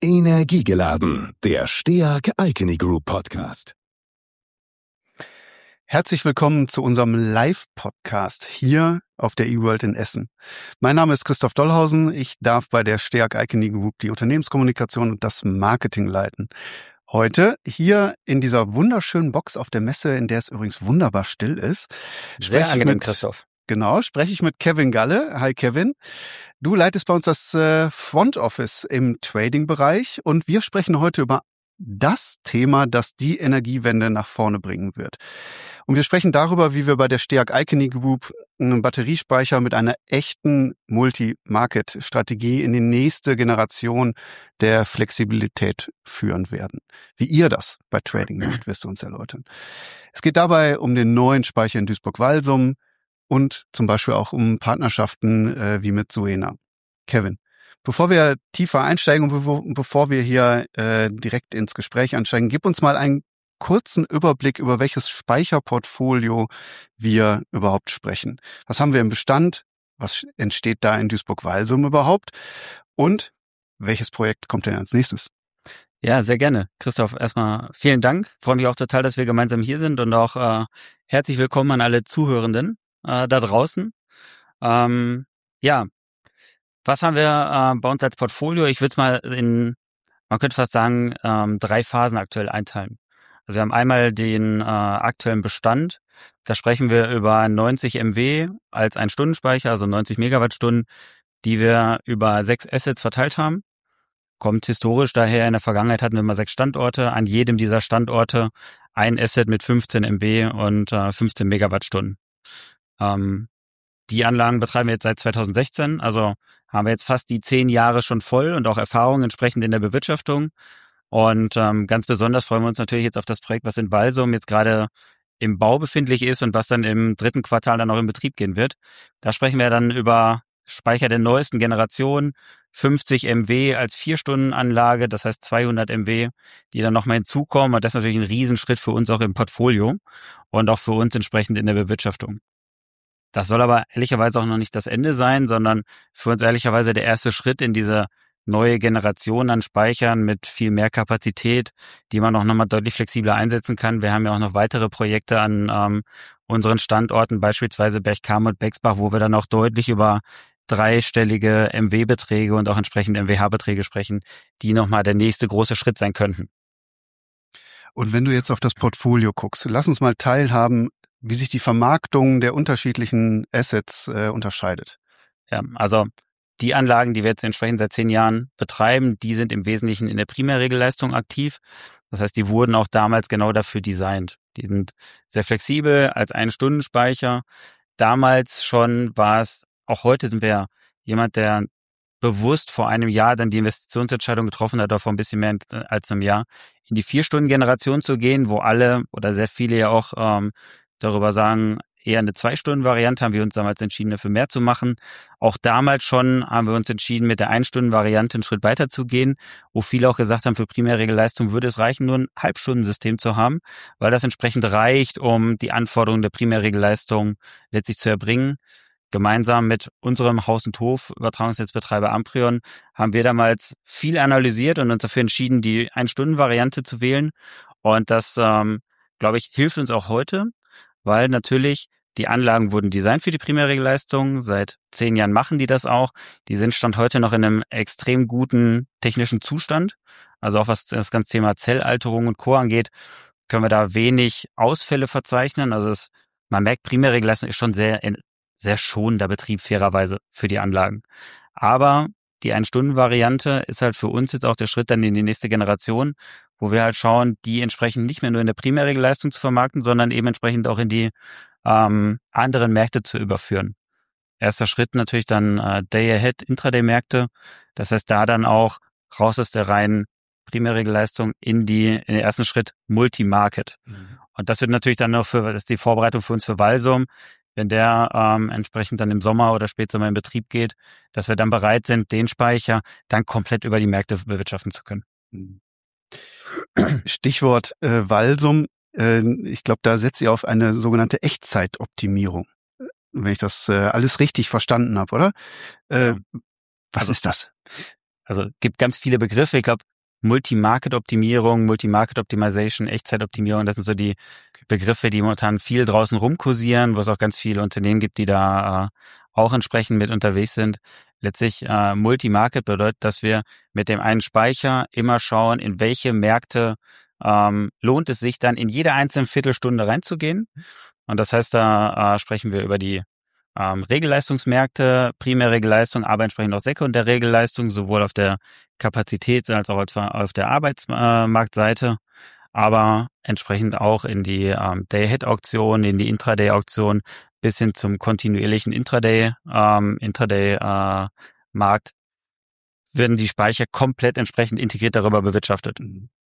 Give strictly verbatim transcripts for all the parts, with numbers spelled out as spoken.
Energiegeladen, der STEAG Icony Group Podcast. Herzlich willkommen zu unserem Live-Podcast hier auf der eWorld in Essen. Mein Name ist Christoph Dollhausen. Ich darf bei der STEAG Icony Group die Unternehmenskommunikation und das Marketing leiten. Heute hier in dieser wunderschönen Box auf der Messe, in der es übrigens wunderbar still ist. Sehr angenehm, mit, Christoph. Genau, spreche ich mit Kevin Galle. Hi Kevin. Du leitest bei uns das äh, Front Office im Trading-Bereich und wir sprechen heute über das Thema, das die Energiewende nach vorne bringen wird. Und wir sprechen darüber, wie wir bei der STEAG Icony Group einen Batteriespeicher mit einer echten Multi-Market-Strategie in die nächste Generation der Flexibilität führen werden. Wie ihr das bei Trading macht, wirst du uns erläutern. Es geht dabei um den neuen Speicher in Duisburg-Walsum und zum Beispiel auch um Partnerschaften äh, wie mit Soena. Kevin, bevor wir tiefer einsteigen und bevor, bevor wir hier äh, direkt ins Gespräch einsteigen, gib uns mal einen kurzen Überblick, über welches Speicherportfolio wir überhaupt sprechen. Was haben wir im Bestand? Was entsteht da in Duisburg-Walsum überhaupt? Und welches Projekt kommt denn als nächstes? Ja, sehr gerne. Christoph, erstmal vielen Dank. Ich freue mich auch total, dass wir gemeinsam hier sind und auch äh, herzlich willkommen an alle Zuhörenden äh, da draußen. Ähm, ja, was haben wir äh, bei uns als Portfolio? Ich würde es mal in, man könnte fast sagen, ähm, drei Phasen aktuell einteilen. Also wir haben einmal den äh, aktuellen Bestand. Da sprechen wir über neunzig Megawatt als Ein-Stunden-Speicher, also neunzig Megawattstunden, die wir über sechs Assets verteilt haben. Kommt historisch daher, in der Vergangenheit hatten wir immer sechs Standorte. An jedem dieser Standorte ein Asset mit fünfzehn Megawatt und äh, fünfzehn Megawattstunden. Ähm, die Anlagen betreiben wir jetzt seit zweitausendsechzehn, also haben wir jetzt fast die zehn Jahre schon voll und auch Erfahrung entsprechend in der Bewirtschaftung. Und ähm, ganz besonders freuen wir uns natürlich jetzt auf das Projekt, was in Walsum jetzt gerade im Bau befindlich ist und was dann im dritten Quartal dann auch in Betrieb gehen wird. Da sprechen wir dann über Speicher der neuesten Generation, fünfzig Megawatt als Vier-Stunden-Anlage, das heißt zweihundert Megawatt, die dann nochmal hinzukommen. Und das ist natürlich ein Riesenschritt für uns auch im Portfolio und auch für uns entsprechend in der Bewirtschaftung. Das soll aber ehrlicherweise auch noch nicht das Ende sein, sondern für uns ehrlicherweise der erste Schritt in diese neue Generation an Speichern mit viel mehr Kapazität, die man auch nochmal deutlich flexibler einsetzen kann. Wir haben ja auch noch weitere Projekte an ähm, unseren Standorten, beispielsweise Berchtesgaden und Bexbach, wo wir dann auch deutlich über dreistellige M W-Beträge und auch entsprechend M W H-Beträge sprechen, die nochmal der nächste große Schritt sein könnten. Und wenn du jetzt auf das Portfolio guckst, lass uns mal teilhaben, wie sich die Vermarktung der unterschiedlichen Assets äh, unterscheidet. Ja, also die Anlagen, die wir jetzt entsprechend seit zehn Jahren betreiben, die sind im Wesentlichen in der Primärregelleistung aktiv. Das heißt, die wurden auch damals genau dafür designt. Die sind sehr flexibel als Ein-Stunden-Speicher. Damals schon war es, auch heute sind wir ja jemand, der bewusst vor einem Jahr dann die Investitionsentscheidung getroffen hat, oder vor ein bisschen mehr als einem Jahr, in die Vier-Stunden-Generation zu gehen, wo alle oder sehr viele ja auch ähm, darüber sagen, eher eine Zwei-Stunden-Variante, haben wir uns damals entschieden, dafür mehr zu machen. Auch damals schon haben wir uns entschieden, mit der Ein-Stunden-Variante einen Schritt weiter zu gehen, wo viele auch gesagt haben, für Primärregelleistung würde es reichen, nur ein Halbstundensystem zu haben, weil das entsprechend reicht, um die Anforderungen der Primärregelleistung letztlich zu erbringen. Gemeinsam mit unserem Haus- und Hof-Übertragungsnetzbetreiber Amprion haben wir damals viel analysiert und uns dafür entschieden, die Ein-Stunden-Variante zu wählen. Und das, ähm, glaube ich, hilft uns auch heute, weil natürlich die Anlagen wurden designt für die Primärregelleistung. Seit zehn Jahren machen die das auch. Die sind Stand heute noch in einem extrem guten technischen Zustand. Also auch was das ganze Thema Zellalterung und Co. angeht, können wir da wenig Ausfälle verzeichnen. Also es, man merkt, Primärregelleistung ist schon sehr, sehr schonender Betrieb fairerweise für die Anlagen. Aber die Ein-Stunden-Variante ist halt für uns jetzt auch der Schritt dann in die nächste Generation, wo wir halt schauen, die entsprechend nicht mehr nur in der Primärregelleistung zu vermarkten, sondern eben entsprechend auch in die ähm, anderen Märkte zu überführen. Erster Schritt natürlich dann äh, Day-Ahead, Intraday-Märkte. Das heißt, da dann auch raus aus der reinen Primärregelleistung in die in den ersten Schritt Multi-Market. Mhm. Und das wird natürlich dann noch für, das ist die Vorbereitung für uns für Walsum, wenn der ähm, entsprechend dann im Sommer oder Spätsommer in Betrieb geht, dass wir dann bereit sind, den Speicher dann komplett über die Märkte bewirtschaften zu können. Stichwort äh, Walsum. Äh, ich glaube, da setzt ihr auf eine sogenannte Echtzeitoptimierung, wenn ich das äh, alles richtig verstanden habe, oder? Äh, ja. Was also, ist das? Also gibt ganz viele Begriffe. Ich glaube, Multi-Market-Optimierung, Multi-Market-Optimization, Echtzeitoptimierung, das sind so die Begriffe, die momentan viel draußen rumkursieren, wo es auch ganz viele Unternehmen gibt, die da äh, auch entsprechend mit unterwegs sind. Letztlich äh, Multi-Market bedeutet, dass wir mit dem einen Speicher immer schauen, in welche Märkte ähm, lohnt es sich dann in jede einzelne Viertelstunde reinzugehen. Und das heißt, da äh, sprechen wir über die ähm, Regelleistungsmärkte, Primärregelleistung, aber entsprechend auch Sekundärregelleistung, sowohl auf der Kapazität als auch auf der Arbeitsmarktseite, aber entsprechend auch in die ähm, Day-Ahead-Auktion, in die Intraday-Auktion bis hin zum kontinuierlichen Intraday, ähm, Intraday-Markt äh, werden die Speicher komplett entsprechend integriert darüber bewirtschaftet.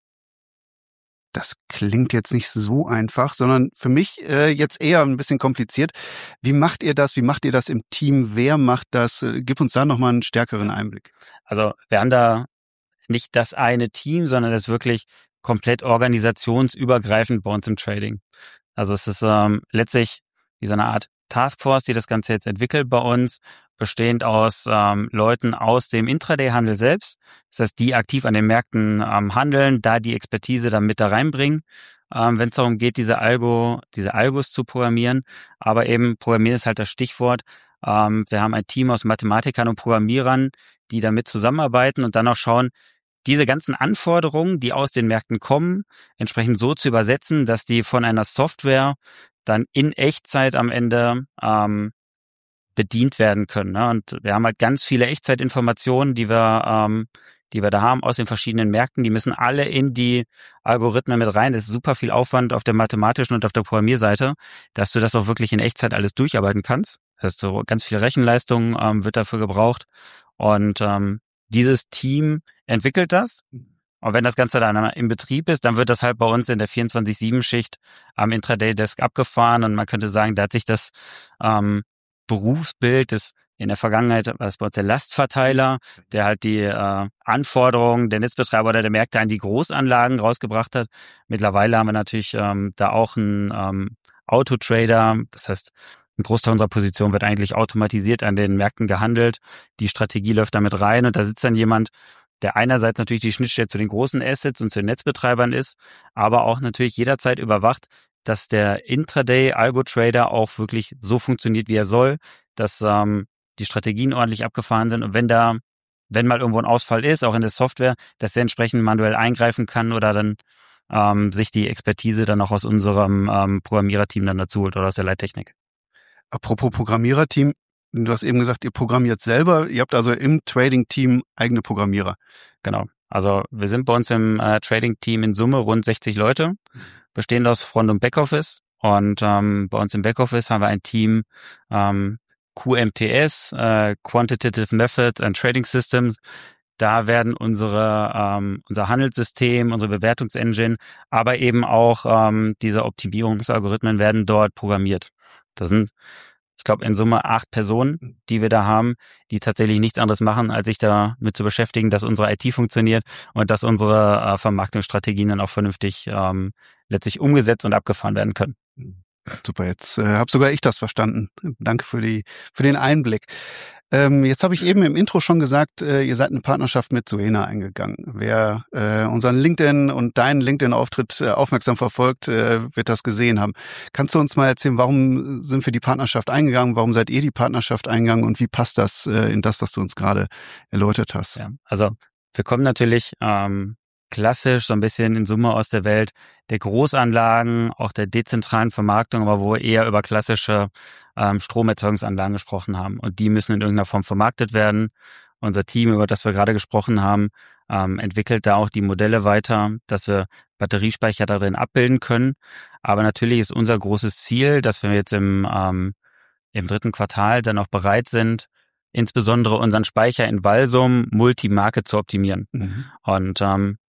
Das klingt jetzt nicht so einfach, sondern für mich äh, jetzt eher ein bisschen kompliziert. Wie macht ihr das? Wie macht ihr das im Team? Wer macht das? Gib uns da nochmal einen stärkeren Einblick. Also wir haben da nicht das eine Team, sondern das ist wirklich komplett organisationsübergreifend bei uns im Trading. Also es ist ähm, letztlich wie so eine Art Taskforce, die das Ganze jetzt entwickelt bei uns, bestehend aus ähm, Leuten aus dem Intraday-Handel selbst. Das heißt, die aktiv an den Märkten ähm, handeln, da die Expertise dann mit da reinbringen, ähm, wenn es darum geht, diese Algo, diese Algos zu programmieren. Aber eben Programmieren ist halt das Stichwort. Ähm, wir haben ein Team aus Mathematikern und Programmierern, die damit zusammenarbeiten und dann auch schauen, diese ganzen Anforderungen, die aus den Märkten kommen, entsprechend so zu übersetzen, dass die von einer Software dann in Echtzeit am Ende ähm, bedient werden können. Ne? Und wir haben halt ganz viele Echtzeitinformationen, die wir, ähm, die wir da haben aus den verschiedenen Märkten. Die müssen alle in die Algorithmen mit rein. Das ist super viel Aufwand auf der mathematischen und auf der Programmierseite, dass du das auch wirklich in Echtzeit alles durcharbeiten kannst. Das heißt, so ganz viel Rechenleistung ähm, wird dafür gebraucht. Und ähm, dieses Team entwickelt das. Und wenn das Ganze dann im Betrieb ist, dann wird das halt bei uns in der vierundzwanzig sieben Schicht am Intraday-Desk abgefahren. Und man könnte sagen, da hat sich das ähm, Berufsbild des in der Vergangenheit war es bei uns der Lastverteiler, der halt die äh, Anforderungen der Netzbetreiber oder der Märkte an die Großanlagen rausgebracht hat. Mittlerweile haben wir natürlich ähm, da auch einen ähm, Autotrader. Das heißt, ein Großteil unserer Position wird eigentlich automatisiert an den Märkten gehandelt. Die Strategie läuft damit rein und da sitzt dann jemand, der einerseits natürlich die Schnittstelle zu den großen Assets und zu den Netzbetreibern ist, aber auch natürlich jederzeit überwacht, dass der Intraday-Algo-Trader auch wirklich so funktioniert, wie er soll, dass ähm, die Strategien ordentlich abgefahren sind und wenn da, wenn mal irgendwo ein Ausfall ist, auch in der Software, dass er entsprechend manuell eingreifen kann oder dann ähm, sich die Expertise dann auch aus unserem ähm, Programmiererteam dann dazu holt oder aus der Leittechnik. Apropos Programmiererteam, du hast eben gesagt, ihr programmiert selber. Ihr habt also im Trading-Team eigene Programmierer. Genau. Also wir sind bei uns im äh, Trading-Team in Summe rund sechzig Leute, bestehend aus Front- und Backoffice. Und ähm, bei uns im Backoffice haben wir ein Team ähm, Q M T S, äh, Quantitative Methods and Trading Systems. Da werden unsere ähm, unser Handelssystem, unsere Bewertungsengine, aber eben auch ähm, diese Optimierungsalgorithmen werden dort programmiert. Das sind, ich glaube, in Summe acht Personen, die wir da haben, die tatsächlich nichts anderes machen, als sich damit zu beschäftigen, dass unsere I T funktioniert und dass unsere äh, Vermarktungsstrategien dann auch vernünftig ähm, letztlich umgesetzt und abgefahren werden können. Super, jetzt äh, habe sogar ich das verstanden. Danke für die für den Einblick. Ähm, jetzt habe ich eben im Intro schon gesagt, äh, ihr seid eine Partnerschaft mit Soena eingegangen. Wer äh, unseren LinkedIn und deinen LinkedIn-Auftritt äh, aufmerksam verfolgt, äh, wird das gesehen haben. Kannst du uns mal erzählen, warum sind wir die Partnerschaft eingegangen? Warum seid ihr die Partnerschaft eingegangen? Und wie passt das äh, in das, was du uns gerade erläutert hast? Ja, also wir kommen natürlich ähm, klassisch so ein bisschen in Summe aus der Welt der Großanlagen, auch der dezentralen Vermarktung, aber wo wir eher über klassische ähm, Stromerzeugungsanlagen gesprochen haben. Und die müssen in irgendeiner Form vermarktet werden. Unser Team, über das wir gerade gesprochen haben, ähm, entwickelt da auch die Modelle weiter, dass wir Batteriespeicher darin abbilden können. Aber natürlich ist unser großes Ziel, dass wir jetzt im, ähm, im dritten Quartal dann auch bereit sind, insbesondere unseren Speicher in Walsum Multi-Market zu optimieren. Mhm. Und ähm,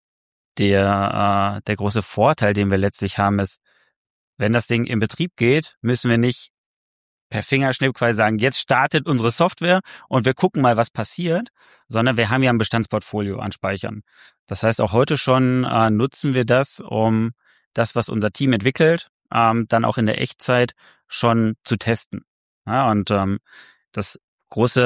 der, äh, der große Vorteil, den wir letztlich haben, ist, wenn das Ding in Betrieb geht, müssen wir nicht per Fingerschnipp quasi sagen, jetzt startet unsere Software und wir gucken mal, was passiert, sondern wir haben ja ein Bestandsportfolio an Speichern. Das heißt, auch heute schon äh, nutzen wir das, um das, was unser Team entwickelt, ähm, dann auch in der Echtzeit schon zu testen. Ja, und ähm, das große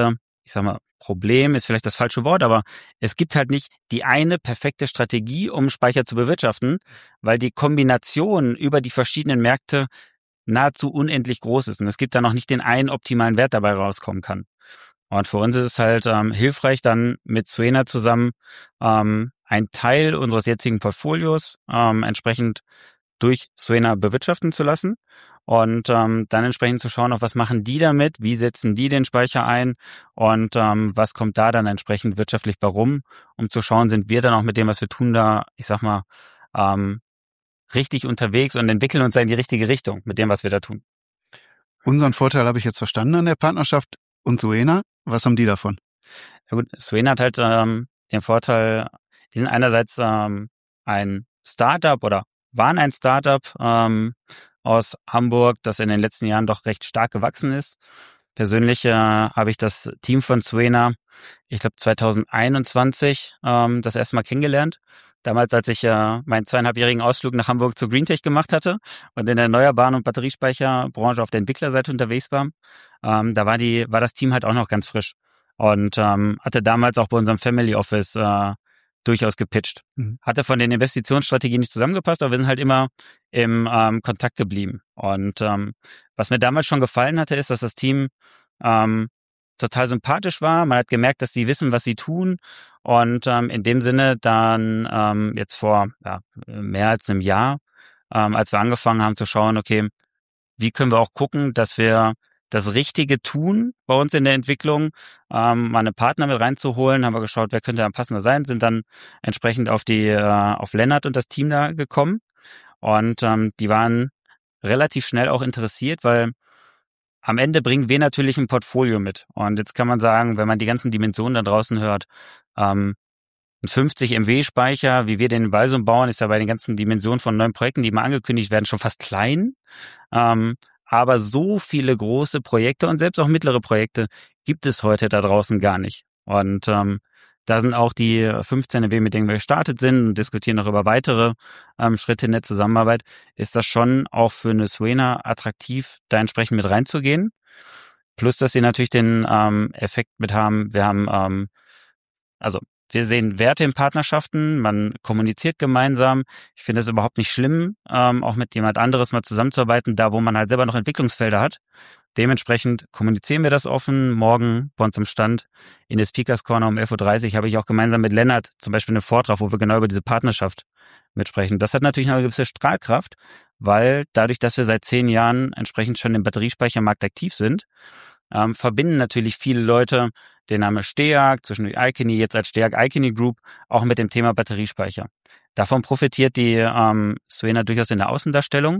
ich sag mal, Problem ist vielleicht das falsche Wort, aber es gibt halt nicht die eine perfekte Strategie, um Speicher zu bewirtschaften, weil die Kombination über die verschiedenen Märkte nahezu unendlich groß ist und es gibt da noch nicht den einen optimalen Wert dabei rauskommen kann. Und für uns ist es halt ähm, hilfreich, dann mit Suena zusammen ähm, einen Teil unseres jetzigen Portfolios ähm, entsprechend durch Suena bewirtschaften zu lassen und ähm, dann entsprechend zu schauen, auf was machen die damit, wie setzen die den Speicher ein und ähm, was kommt da dann entsprechend wirtschaftlich bei rum, um zu schauen, sind wir dann auch mit dem, was wir tun, da, ich sag mal, ähm, richtig unterwegs und entwickeln uns da in die richtige Richtung mit dem, was wir da tun. Unseren Vorteil habe ich jetzt verstanden an der Partnerschaft. Und Suena, was haben die davon? Ja gut, Suena hat halt ähm, den Vorteil, die sind einerseits ähm, ein Startup oder waren ein Startup ähm, aus Hamburg, das in den letzten Jahren doch recht stark gewachsen ist. Persönlich äh, habe ich das Team von Suena, ich glaube zwanzig einundzwanzig, ähm, das erste Mal kennengelernt. Damals, als ich äh, meinen zweieinhalbjährigen Ausflug nach Hamburg zur Greentech gemacht hatte und in der erneuerbaren und Batteriespeicherbranche auf der Entwicklerseite unterwegs war, ähm, da war die war das Team halt auch noch ganz frisch und ähm, hatte damals auch bei unserem Family Office äh, durchaus gepitcht. Mhm. Hatte von den Investitionsstrategien nicht zusammengepasst, aber wir sind halt immer im ähm, Kontakt geblieben. Und ähm, was mir damals schon gefallen hatte, ist, dass das Team ähm, total sympathisch war. Man hat gemerkt, dass sie wissen, was sie tun. Und ähm, in dem Sinne dann ähm, jetzt vor ja, mehr als einem Jahr, ähm, als wir angefangen haben zu schauen, okay, wie können wir auch gucken, dass wir das Richtige tun bei uns in der Entwicklung, ähm, mal eine Partner mit reinzuholen, haben wir geschaut, wer könnte am passender sein, sind dann entsprechend auf die äh, auf Lennart und das Team da gekommen und ähm, die waren relativ schnell auch interessiert, weil am Ende bringen wir natürlich ein Portfolio mit und jetzt kann man sagen, wenn man die ganzen Dimensionen da draußen hört, ähm, ein fünfzig Megawatt Speicher, wie wir den in Walsum bauen, ist ja bei den ganzen Dimensionen von neuen Projekten, die mal angekündigt werden, schon fast klein. Ähm, aber so viele große Projekte und selbst auch mittlere Projekte gibt es heute da draußen gar nicht. Und ähm, da sind auch die fünfzehn Megawatt, mit denen wir gestartet sind und diskutieren noch über weitere ähm, Schritte in der Zusammenarbeit, ist das schon auch für eine Suena attraktiv, da entsprechend mit reinzugehen. Plus, dass sie natürlich den ähm, Effekt mit haben, wir haben, ähm, also wir sehen Werte in Partnerschaften, man kommuniziert gemeinsam. Ich finde es überhaupt nicht schlimm, ähm, auch mit jemand anderes mal zusammenzuarbeiten, da wo man halt selber noch Entwicklungsfelder hat. Dementsprechend kommunizieren wir das offen. Morgen bei uns im Stand in der Speakers Corner um elf Uhr dreißig habe ich auch gemeinsam mit Lennart zum Beispiel einen Vortrag, wo wir genau über diese Partnerschaft mitsprechen. Das hat natürlich eine gewisse Strahlkraft, weil dadurch, dass wir seit zehn Jahren entsprechend schon im Batteriespeichermarkt aktiv sind, ähm, verbinden natürlich viele Leute den Namen STEAG, zwischendurch Icony, jetzt als STEAG Icony Group, auch mit dem Thema Batteriespeicher. Davon profitiert die ähm, Suena durchaus in der Außendarstellung.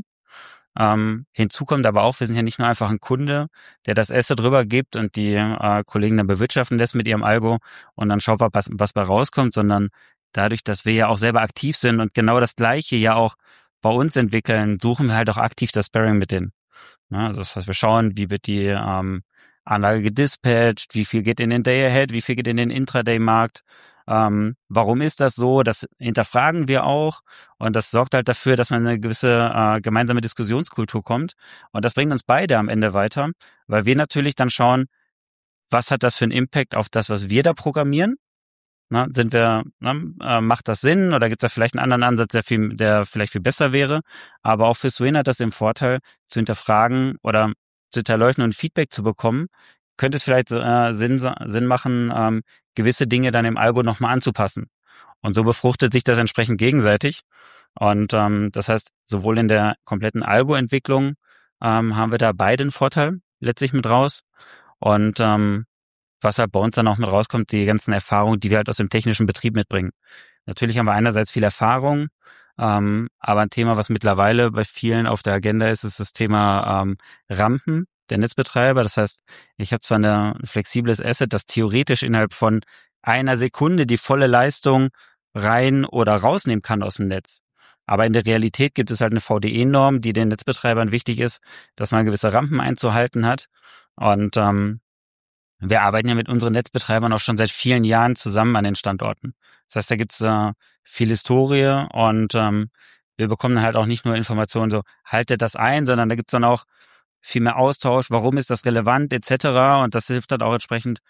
Ähm, hinzu kommt aber auch, wir sind ja nicht nur einfach ein Kunde, der das Asset rübergibt und die äh, Kollegen dann bewirtschaften lässt mit ihrem Algo und dann schaut, was, was bei rauskommt, sondern dadurch, dass wir ja auch selber aktiv sind und genau das Gleiche ja auch bei uns entwickeln, suchen wir halt auch aktiv das Sparring mit denen. Ja, also das heißt, wir schauen, wie wird die ähm, Anlage gedispatcht, wie viel geht in den Day-Ahead, wie viel geht in den Intraday-Markt. Ähm, warum ist das so? Das hinterfragen wir auch und das sorgt halt dafür, dass man eine gewisse äh, gemeinsame Diskussionskultur kommt und das bringt uns beide am Ende weiter, weil wir natürlich dann schauen, was hat das für einen Impact auf das, was wir da programmieren? Na, sind wir, na, äh, macht das Sinn oder gibt es da vielleicht einen anderen Ansatz, der, viel, der vielleicht viel besser wäre? Aber auch für Suena hat das den Vorteil, zu hinterfragen oder zu hinterleuchten und Feedback zu bekommen, könnte es vielleicht äh, Sinn, Sinn machen, ähm, gewisse Dinge dann im Algo nochmal anzupassen. Und so befruchtet sich das entsprechend gegenseitig. Und ähm, das heißt, sowohl in der kompletten Algo-Entwicklung ähm, haben wir da beide einen Vorteil letztlich mit raus. Und ähm, was halt bei uns dann auch mit rauskommt, die ganzen Erfahrungen, die wir halt aus dem technischen Betrieb mitbringen. Natürlich haben wir einerseits viel Erfahrung, ähm, aber ein Thema, was mittlerweile bei vielen auf der Agenda ist, ist das Thema ähm, Rampen der Netzbetreiber. Das heißt, ich habe zwar eine, ein flexibles Asset, das theoretisch innerhalb von einer Sekunde die volle Leistung rein oder rausnehmen kann aus dem Netz. Aber in der Realität gibt es halt eine V D E-Norm, die den Netzbetreibern wichtig ist, dass man gewisse Rampen einzuhalten hat. Und ähm, wir arbeiten ja mit unseren Netzbetreibern auch schon seit vielen Jahren zusammen an den Standorten. Das heißt, da gibt's äh, viel Historie und ähm, wir bekommen halt auch nicht nur Informationen so, haltet das ein, sondern da gibt's dann auch viel mehr Austausch, warum ist das relevant et cetera. Und das hilft dann auch entsprechend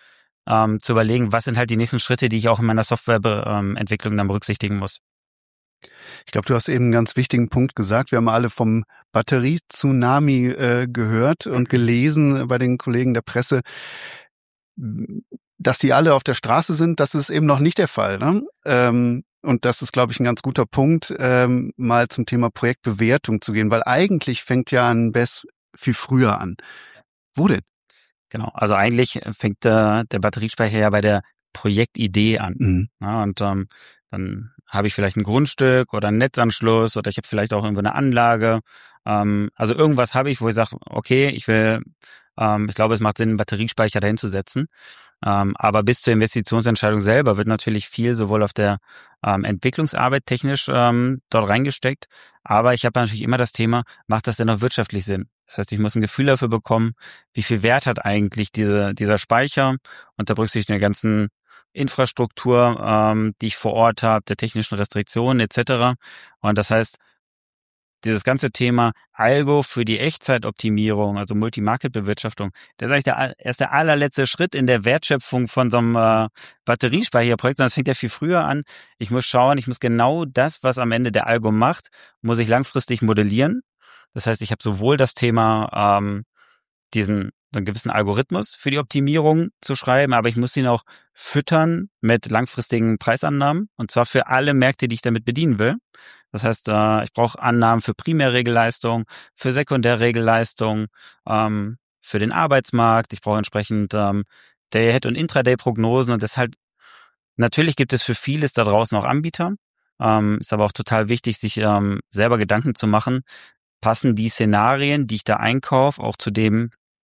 ähm, zu überlegen, was sind halt die nächsten Schritte, die ich auch in meiner Softwareentwicklung ähm, dann berücksichtigen muss. Ich glaube, du hast eben einen ganz wichtigen Punkt gesagt. Wir haben alle vom Batterie-Tsunami äh, gehört und gelesen bei den Kollegen der Presse, dass die alle auf der Straße sind. Das ist eben noch nicht der Fall. Ne? Ähm, und das ist, glaube ich, ein ganz guter Punkt, ähm, mal zum Thema Projektbewertung zu gehen, weil eigentlich fängt ja ein B E S viel früher an. Wo denn? Genau, also eigentlich fängt äh, der Batteriespeicher ja bei der Projektidee an. Mhm. Ja, und ähm, dann habe ich vielleicht ein Grundstück oder einen Netzanschluss oder ich habe vielleicht auch irgendwo eine Anlage. Ähm, also irgendwas habe ich, wo ich sage, okay, ich will, ähm, ich glaube, es macht Sinn, einen Batteriespeicher dahin zu setzen. Ähm, aber bis zur Investitionsentscheidung selber wird natürlich viel sowohl auf der ähm, Entwicklungsarbeit technisch ähm, dort reingesteckt. Aber ich habe natürlich immer das Thema, macht das denn auch wirtschaftlich Sinn? Das heißt, ich muss ein Gefühl dafür bekommen, wie viel Wert hat eigentlich diese, dieser Speicher unter Berücksichtigung der ganzen Infrastruktur, ähm, die ich vor Ort habe, der technischen Restriktionen et cetera. Und das heißt, dieses ganze Thema Algo für die Echtzeitoptimierung, also Multi-Market-Bewirtschaftung, das ist eigentlich der, erst der allerletzte Schritt in der Wertschöpfung von so einem äh, Batteriespeicherprojekt, sondern es fängt ja viel früher an. Ich muss schauen, ich muss genau das, was am Ende der Algo macht, muss ich langfristig modellieren. Das heißt, ich habe sowohl das Thema, ähm, diesen so einen gewissen Algorithmus für die Optimierung zu schreiben, aber ich muss ihn auch füttern mit langfristigen Preisannahmen und zwar für alle Märkte, die ich damit bedienen will. Das heißt, äh, ich brauche Annahmen für Primärregelleistung, für Sekundärregelleistung, ähm, für den Arbeitsmarkt. Ich brauche entsprechend ähm, Day-Ahead- und Intraday-Prognosen und deshalb natürlich gibt es für vieles da draußen auch Anbieter. Ähm, ist aber auch total wichtig, sich ähm, selber Gedanken zu machen, passen die Szenarien, die ich da einkaufe, auch zu dem,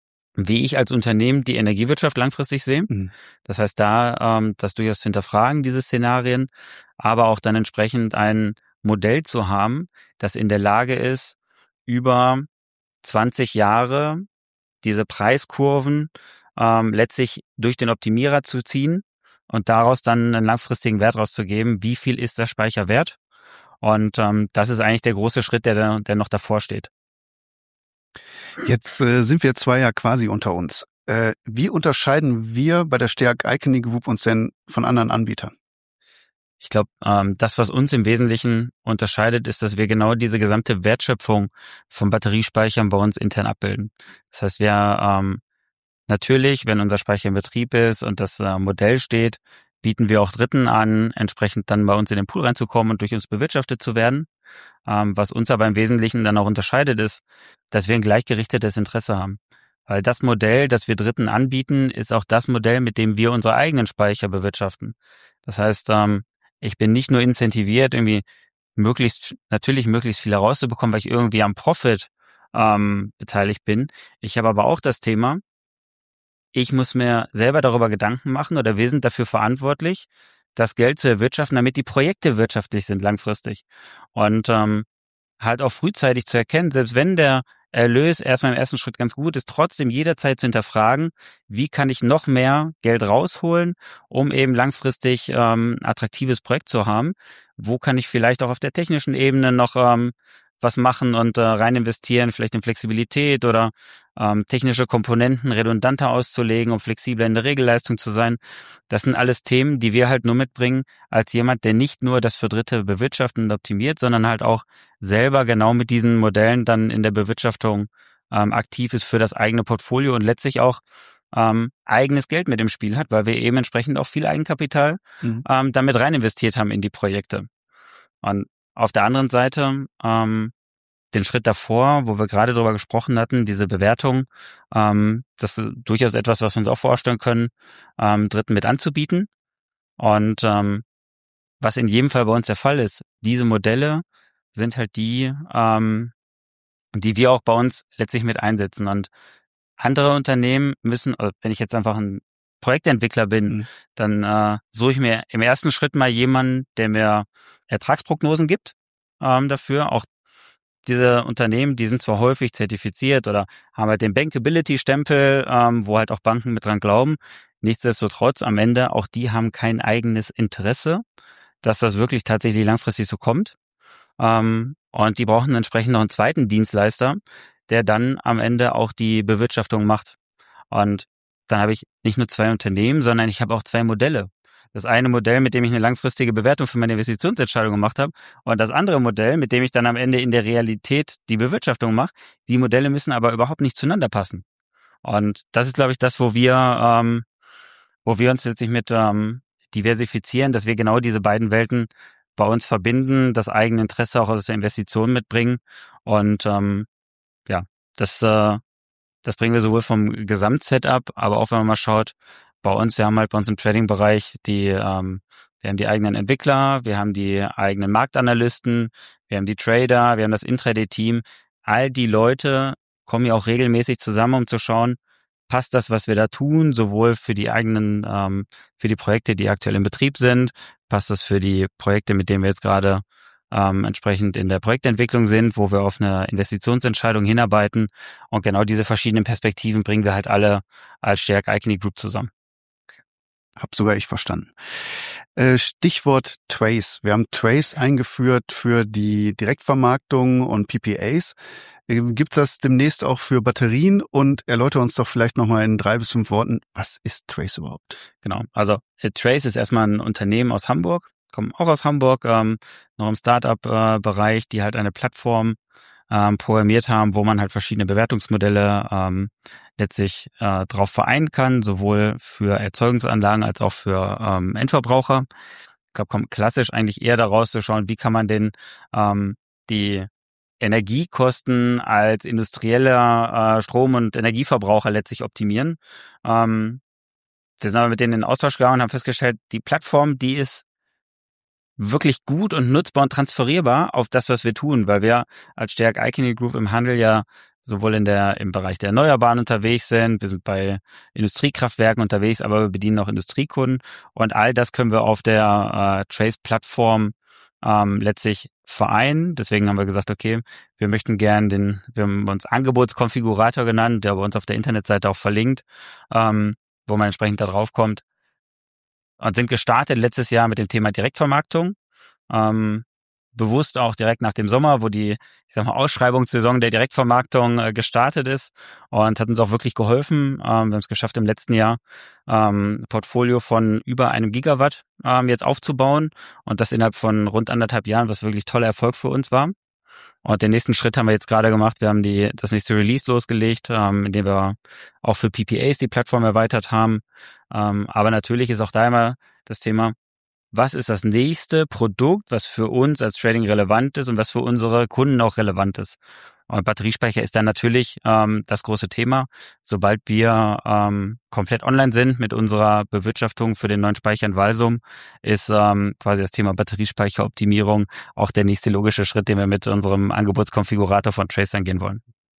wie ich als Unternehmen die Energiewirtschaft langfristig sehe. Mhm. Das heißt, da ähm, das durchaus zu hinterfragen, diese Szenarien, aber auch dann entsprechend ein Modell zu haben, das in der Lage ist, über zwanzig Jahre diese Preiskurven ähm, letztlich durch den Optimierer zu ziehen und daraus dann einen langfristigen Wert rauszugeben, wie viel ist der Speicher wert. Und ähm, das ist eigentlich der große Schritt, der, der noch davor steht. Jetzt äh, sind wir zwei ja quasi unter uns. Äh, wie unterscheiden wir bei der Steag Icony Group uns denn von anderen Anbietern? Ich glaube, ähm, das, was uns im Wesentlichen unterscheidet, ist, dass wir genau diese gesamte Wertschöpfung von Batteriespeichern bei uns intern abbilden. Das heißt, wir ähm, natürlich, wenn unser Speicher in Betrieb ist und das äh, Modell steht, bieten wir auch Dritten an, entsprechend dann bei uns in den Pool reinzukommen und durch uns bewirtschaftet zu werden. Ähm, was uns aber im Wesentlichen dann auch unterscheidet, ist, dass wir ein gleichgerichtetes Interesse haben. Weil das Modell, das wir Dritten anbieten, ist auch das Modell, mit dem wir unsere eigenen Speicher bewirtschaften. Das heißt, ähm, ich bin nicht nur incentiviert, irgendwie möglichst, natürlich möglichst viel herauszubekommen, weil ich irgendwie am Profit ähm, beteiligt bin. Ich habe aber auch das Thema, ich muss mir selber darüber Gedanken machen oder wir sind dafür verantwortlich, das Geld zu erwirtschaften, damit die Projekte wirtschaftlich sind langfristig. Und ähm, halt auch frühzeitig zu erkennen, selbst wenn der Erlös erstmal im ersten Schritt ganz gut ist, trotzdem jederzeit zu hinterfragen, wie kann ich noch mehr Geld rausholen, um eben langfristig ähm, ein attraktives Projekt zu haben. Wo kann ich vielleicht auch auf der technischen Ebene noch ähm, was machen und äh, rein investieren, vielleicht in Flexibilität oder ähm, technische Komponenten redundanter auszulegen, um flexibler in der Regelleistung zu sein. Das sind alles Themen, die wir halt nur mitbringen als jemand, der nicht nur das für Dritte bewirtschaftet und optimiert, sondern halt auch selber genau mit diesen Modellen dann in der Bewirtschaftung ähm, aktiv ist für das eigene Portfolio und letztlich auch ähm, eigenes Geld mit im Spiel hat, weil wir eben entsprechend auch viel Eigenkapital Mhm. ähm, damit rein investiert haben in die Projekte. Und auf der anderen Seite ähm, den Schritt davor, wo wir gerade drüber gesprochen hatten, diese Bewertung, ähm, das ist durchaus etwas, was wir uns auch vorstellen können, ähm, Dritten mit anzubieten. Und ähm, was in jedem Fall bei uns der Fall ist, diese Modelle sind halt die, ähm, die wir auch bei uns letztlich mit einsetzen. Und andere Unternehmen müssen, wenn ich jetzt einfach ein Projektentwickler bin, Mhm. dann äh, suche ich mir im ersten Schritt mal jemanden, der mir Ertragsprognosen gibt ähm, dafür. Auch diese Unternehmen, die sind zwar häufig zertifiziert oder haben halt den Bankability-Stempel, ähm, wo halt auch Banken mit dran glauben. Nichtsdestotrotz, am Ende, auch die haben kein eigenes Interesse, dass das wirklich tatsächlich langfristig so kommt. Ähm, und die brauchen entsprechend noch einen zweiten Dienstleister, der dann am Ende auch die Bewirtschaftung macht. Und dann habe ich nicht nur zwei Unternehmen, sondern ich habe auch zwei Modelle. Das eine Modell, mit dem ich eine langfristige Bewertung für meine Investitionsentscheidung gemacht habe, und das andere Modell, mit dem ich dann am Ende in der Realität die Bewirtschaftung mache. Die Modelle müssen aber überhaupt nicht zueinander passen. Und das ist, glaube ich, das, wo wir, ähm, wo wir uns letztlich mit ähm, diversifizieren, dass wir genau diese beiden Welten bei uns verbinden, das eigene Interesse auch aus der Investition mitbringen. Und ähm, ja, das, äh, das bringen wir sowohl vom Gesamtsetup, aber auch wenn man mal schaut, bei uns, wir haben halt bei uns im Trading-Bereich die, ähm, wir haben die eigenen Entwickler, wir haben die eigenen Marktanalysten, wir haben die Trader, wir haben das Intraday-Team. All die Leute kommen ja auch regelmäßig zusammen, um zu schauen, passt das, was wir da tun, sowohl für die eigenen, ähm, für die Projekte, die aktuell in Betrieb sind, passt das für die Projekte, mit denen wir jetzt gerade ähm, entsprechend in der Projektentwicklung sind, wo wir auf eine Investitionsentscheidung hinarbeiten. Und genau diese verschiedenen Perspektiven bringen wir halt alle als Stärk Icony Group zusammen. Hab sogar ich verstanden. Äh, Stichwort Trace. Wir haben Trace eingeführt für die Direktvermarktung und P P As. Äh, Gibt es das demnächst auch für Batterien? Und erläutere uns doch vielleicht nochmal in drei bis fünf Worten, was ist Trace überhaupt? Genau, also äh, Trace ist erstmal ein Unternehmen aus Hamburg, kommen auch aus Hamburg, ähm, noch im Startup-Bereich, äh, die halt eine Plattform ähm, programmiert haben, wo man halt verschiedene Bewertungsmodelle ähm, letztlich äh, drauf vereinen kann, sowohl für Erzeugungsanlagen als auch für ähm, Endverbraucher. Ich glaube, kommt klassisch eigentlich eher daraus zu schauen, wie kann man denn ähm, die Energiekosten als industrieller äh, Strom- und Energieverbraucher letztlich optimieren. Ähm, wir sind aber mit denen in den Austausch gegangen und haben festgestellt, die Plattform, die ist wirklich gut und nutzbar und transferierbar auf das, was wir tun, weil wir als Stärk Icony Group im Handel ja sowohl in der im Bereich der Erneuerbaren unterwegs sind, wir sind bei Industriekraftwerken unterwegs, aber wir bedienen auch Industriekunden, und all das können wir auf der äh, Trace-Plattform ähm, letztlich vereinen. Deswegen haben wir gesagt, okay, wir möchten gern den, wir haben uns Angebotskonfigurator genannt, der bei uns auf der Internetseite auch verlinkt, ähm, wo man entsprechend da drauf kommt, und sind gestartet letztes Jahr mit dem Thema Direktvermarktung. Ähm, bewusst auch direkt nach dem Sommer, wo die, ich sag mal, Ausschreibungssaison der Direktvermarktung äh, gestartet ist, und hat uns auch wirklich geholfen. Ähm, wir haben es geschafft, im letzten Jahr ähm, ein Portfolio von über einem Gigawatt ähm, jetzt aufzubauen, und das innerhalb von rund anderthalb Jahren, was wirklich toller Erfolg für uns war. Und den nächsten Schritt haben wir jetzt gerade gemacht. Wir haben die das nächste Release losgelegt, ähm, indem wir auch für P P As die Plattform erweitert haben. Ähm, aber natürlich ist auch da immer das Thema, was ist das nächste Produkt, was für uns als Trading relevant ist und was für unsere Kunden auch relevant ist. Und Batteriespeicher ist dann natürlich ähm, das große Thema. Sobald wir ähm, komplett online sind mit unserer Bewirtschaftung für den neuen Speicher in Walsum, ist ähm, quasi das Thema Batteriespeicheroptimierung auch der nächste logische Schritt, den wir mit unserem Angebotskonfigurator von Trace angehen wollen.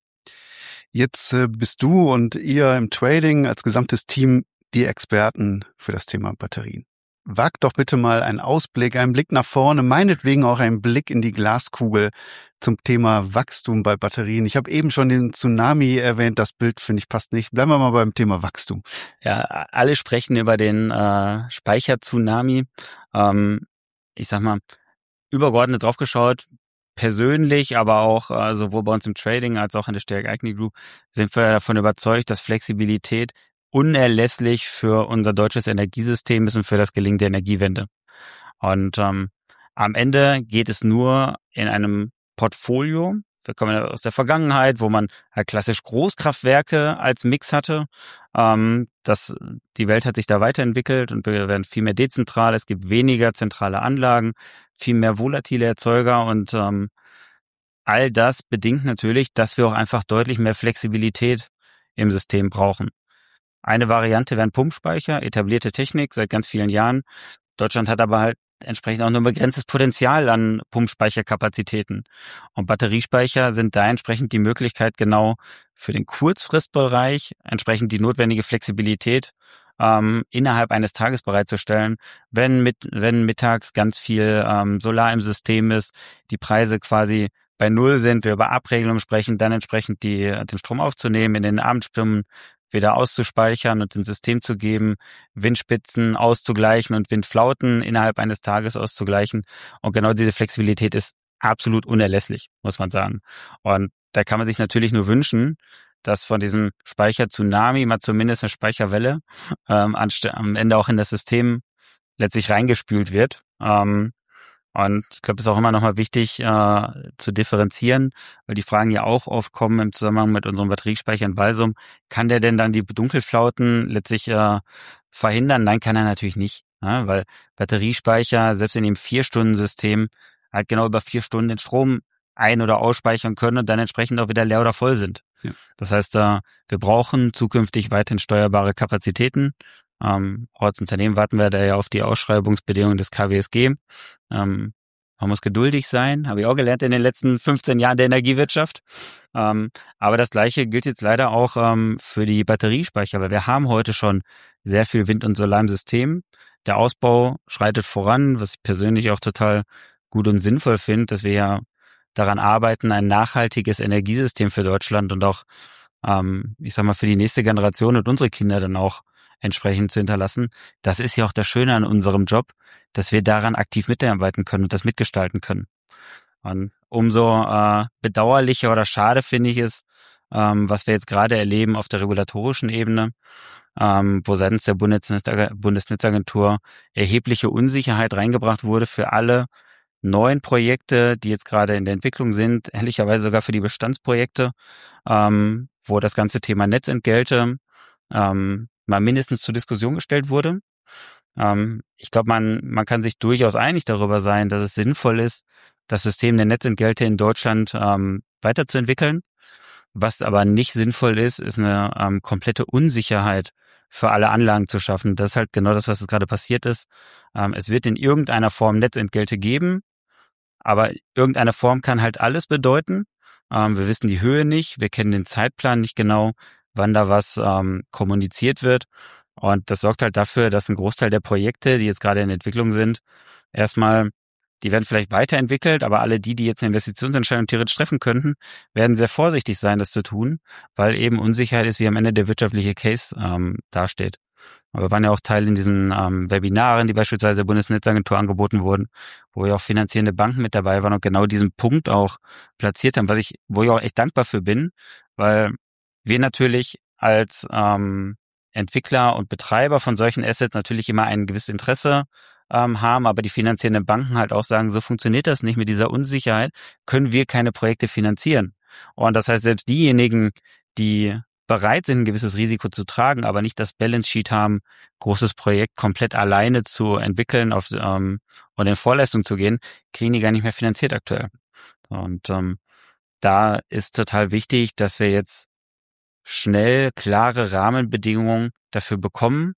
Jetzt äh, bist du und ihr im Trading als gesamtes Team die Experten für das Thema Batterien. Wagt doch bitte mal einen Ausblick, einen Blick nach vorne, meinetwegen auch einen Blick in die Glaskugel zum Thema Wachstum bei Batterien. Ich habe eben schon den Tsunami erwähnt, das Bild finde ich passt nicht. Bleiben wir mal beim Thema Wachstum. Ja, alle sprechen über den äh, Speicher-Tsunami. Ähm, ich sag mal, übergeordnet drauf geschaut, persönlich, aber auch äh, sowohl bei uns im Trading als auch in der Stärk Icony Group sind wir davon überzeugt, dass Flexibilität unerlässlich für unser deutsches Energiesystem ist und für das Gelingen der Energiewende. Und ähm, am Ende geht es nur in einem Portfolio. Wir kommen ja aus der Vergangenheit, wo man halt klassisch Großkraftwerke als Mix hatte. Ähm, das, die Welt hat sich da weiterentwickelt und wir werden viel mehr dezentral. Es gibt weniger zentrale Anlagen, viel mehr volatile Erzeuger, und ähm, all das bedingt natürlich, dass wir auch einfach deutlich mehr Flexibilität im System brauchen. Eine Variante wären Pumpspeicher, etablierte Technik seit ganz vielen Jahren. Deutschland hat aber halt entsprechend auch nur ein begrenztes Potenzial an Pumpspeicherkapazitäten. Und Batteriespeicher sind da entsprechend die Möglichkeit, genau für den Kurzfristbereich entsprechend die notwendige Flexibilität ähm, innerhalb eines Tages bereitzustellen, wenn mit wenn mittags ganz viel ähm, Solar im System ist, die Preise quasi bei Null sind, wir über Abregelung sprechen, dann entsprechend die den Strom aufzunehmen, in den Abendstunden wieder auszuspeichern und ins System zu geben, Windspitzen auszugleichen und Windflauten innerhalb eines Tages auszugleichen. Und genau diese Flexibilität ist absolut unerlässlich, muss man sagen. Und da kann man sich natürlich nur wünschen, dass von diesem Speicher-Tsunami mal zumindest eine Speicherwelle ähm, anst- am Ende auch in das System letztlich reingespült wird. Ähm, und ich glaube, es ist auch immer nochmal wichtig äh, zu differenzieren, weil die Fragen ja auch oft kommen im Zusammenhang mit unserem Batteriespeicher in Walsum. Kann der denn dann die Dunkelflauten letztlich äh, verhindern? Nein, kann er natürlich nicht, ja, weil Batteriespeicher, selbst in dem Vier-Stunden-System, halt genau über vier Stunden den Strom ein- oder ausspeichern können und dann entsprechend auch wieder leer oder voll sind. Ja. Das heißt, äh, wir brauchen zukünftig weiterhin steuerbare Kapazitäten. Ähm, als Unternehmen warten wir da ja auf die Ausschreibungsbedingungen des K W S G. Ähm, man muss geduldig sein, habe ich auch gelernt in den letzten fünfzehn Jahren der Energiewirtschaft. Ähm, aber das Gleiche gilt jetzt leider auch ähm, für die Batteriespeicher, weil wir haben heute schon sehr viel Wind und Solar im System. Der Ausbau schreitet voran, was ich persönlich auch total gut und sinnvoll finde, dass wir ja daran arbeiten, ein nachhaltiges Energiesystem für Deutschland und auch, ähm, ich sag mal, für die nächste Generation und unsere Kinder dann auch entsprechend zu hinterlassen. Das ist ja auch das Schöne an unserem Job, dass wir daran aktiv mitarbeiten können und das mitgestalten können. Und umso äh, bedauerlicher oder schade finde ich es, ähm, was wir jetzt gerade erleben auf der regulatorischen Ebene, ähm, wo seitens der Bundesnetz- Bundesnetzagentur erhebliche Unsicherheit reingebracht wurde für alle neuen Projekte, die jetzt gerade in der Entwicklung sind, ehrlicherweise sogar für die Bestandsprojekte, ähm, wo das ganze Thema Netzentgelte ähm, mal mindestens zur Diskussion gestellt wurde. Ähm, ich glaube, man man kann sich durchaus einig darüber sein, dass es sinnvoll ist, das System der Netzentgelte in Deutschland ähm, weiterzuentwickeln. Was aber nicht sinnvoll ist, ist eine ähm, komplette Unsicherheit für alle Anlagen zu schaffen. Das ist halt genau das, was jetzt gerade passiert ist. Ähm, es wird in irgendeiner Form Netzentgelte geben, aber irgendeine Form kann halt alles bedeuten. Ähm, wir wissen die Höhe nicht, wir kennen den Zeitplan nicht genau, wann da was ähm, kommuniziert wird. Und das sorgt halt dafür, dass ein Großteil der Projekte, die jetzt gerade in Entwicklung sind, erstmal, die werden vielleicht weiterentwickelt, aber alle die, die jetzt eine Investitionsentscheidung theoretisch treffen könnten, werden sehr vorsichtig sein, das zu tun, weil eben Unsicherheit ist, wie am Ende der wirtschaftliche Case ähm, dasteht. Aber wir waren ja auch Teil in diesen ähm, Webinaren, die beispielsweise der Bundesnetzagentur angeboten wurden, wo ja auch finanzierende Banken mit dabei waren und genau diesen Punkt auch platziert haben, was ich, wo ich auch echt dankbar für bin, weil wir natürlich als ähm, Entwickler und Betreiber von solchen Assets natürlich immer ein gewisses Interesse ähm, haben, aber die finanzierenden Banken halt auch sagen, so funktioniert das nicht, mit dieser Unsicherheit können wir keine Projekte finanzieren. Und das heißt, selbst diejenigen, die bereit sind, ein gewisses Risiko zu tragen, aber nicht das Balance Sheet haben, großes Projekt komplett alleine zu entwickeln auf, ähm, und in Vorleistung zu gehen, kriegen die gar nicht mehr finanziert aktuell. Und ähm, da ist total wichtig, dass wir jetzt schnell klare Rahmenbedingungen dafür bekommen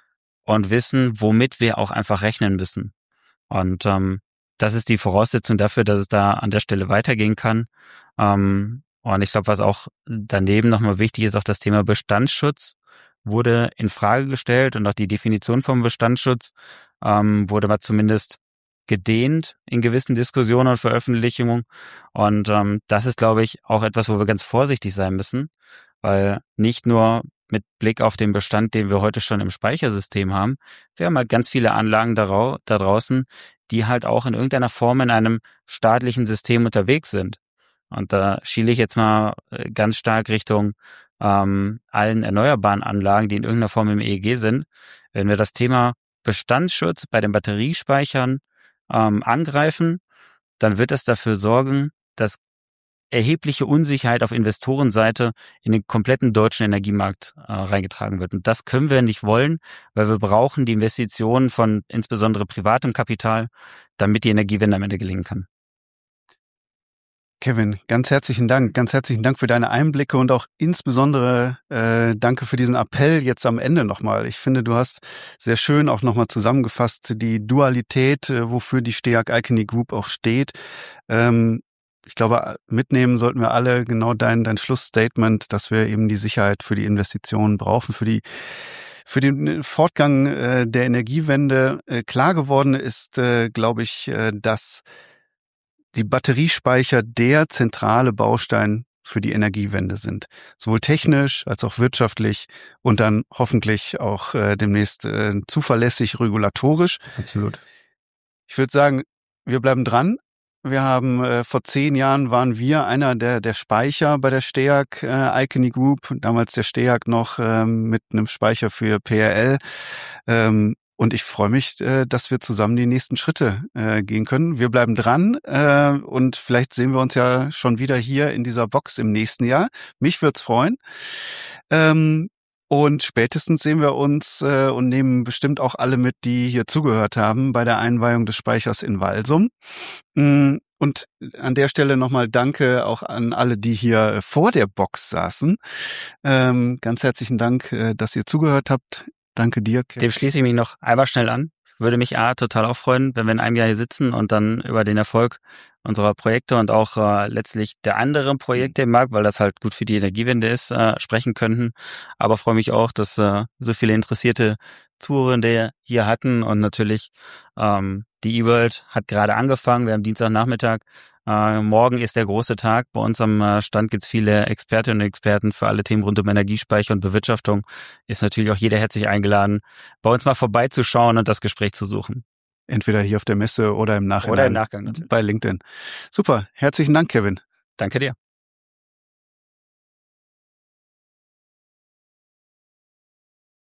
und wissen, womit wir auch einfach rechnen müssen. Und ähm, das ist die Voraussetzung dafür, dass es da an der Stelle weitergehen kann. Ähm, und ich glaube, was auch daneben nochmal wichtig ist, auch das Thema Bestandsschutz wurde in Frage gestellt und auch die Definition vom Bestandsschutz ähm, wurde mal zumindest gedehnt in gewissen Diskussionen und Veröffentlichungen. Und ähm, das ist, glaube ich, auch etwas, wo wir ganz vorsichtig sein müssen, weil nicht nur mit Blick auf den Bestand, den wir heute schon im Speichersystem haben, wir haben halt ganz viele Anlagen da, da draußen, die halt auch in irgendeiner Form in einem staatlichen System unterwegs sind. Und da schiele ich jetzt mal ganz stark Richtung ähm, allen erneuerbaren Anlagen, die in irgendeiner Form im E E G sind. Wenn wir das Thema Bestandsschutz bei den Batteriespeichern ähm, angreifen, dann wird es dafür sorgen, dass erhebliche Unsicherheit auf Investorenseite in den kompletten deutschen Energiemarkt äh, reingetragen wird. Und das können wir nicht wollen, weil wir brauchen die Investitionen von insbesondere privatem Kapital, damit die Energiewende am Ende gelingen kann. Kevin, ganz herzlichen Dank. Ganz herzlichen Dank für deine Einblicke und auch insbesondere äh, danke für diesen Appell jetzt am Ende nochmal. Ich finde, du hast sehr schön auch nochmal zusammengefasst die Dualität, äh, wofür die STEAG Icony Group auch steht. Ähm, ich glaube, mitnehmen sollten wir alle genau dein, dein Schlussstatement, dass wir eben die Sicherheit für die Investitionen brauchen, für die Für den Fortgang äh, der Energiewende. Äh, klar geworden ist, äh, glaube ich, äh, dass die Batteriespeicher der zentrale Baustein für die Energiewende sind. Sowohl technisch als auch wirtschaftlich und dann hoffentlich auch äh, demnächst äh, zuverlässig regulatorisch. Absolut. Ich würde sagen, wir bleiben dran. Wir haben äh, vor zehn Jahren waren wir einer der der Speicher bei der STEAG äh, Icony Group, damals der STEAG noch ähm, mit einem Speicher für P R L. Ähm, und ich freue mich, äh, dass wir zusammen die nächsten Schritte äh, gehen können. Wir bleiben dran äh, und vielleicht sehen wir uns ja schon wieder hier in dieser Box im nächsten Jahr. Mich würd's freuen. Ähm, Und spätestens sehen wir uns äh, und nehmen bestimmt auch alle mit, die hier zugehört haben, bei der Einweihung des Speichers in Walsum. Mm, Und an der Stelle nochmal Danke auch an alle, die hier vor der Box saßen. Ähm, ganz herzlichen Dank, äh, dass ihr zugehört habt. Danke dir. Dem schließe ich mich noch einmal schnell an. Würde mich A, total auch freuen, wenn wir in einem Jahr hier sitzen und dann über den Erfolg unserer Projekte und auch äh, letztlich der anderen Projekte im Markt, weil das halt gut für die Energiewende ist, äh, sprechen könnten. Aber freue mich auch, dass äh, so viele interessierte Zuhörende hier hatten und natürlich ähm, die eWorld hat gerade angefangen. Wir haben Dienstagnachmittag. Äh, morgen ist der große Tag. Bei uns am äh, Stand gibt es viele Expertinnen und Experten für alle Themen rund um Energiespeicher und Bewirtschaftung. Ist natürlich auch jeder herzlich eingeladen, bei uns mal vorbeizuschauen und das Gespräch zu suchen. Entweder hier auf der Messe oder im Nachhinein. Oder im Nachgang natürlich. Bei LinkedIn. Super. Herzlichen Dank, Kevin. Danke dir.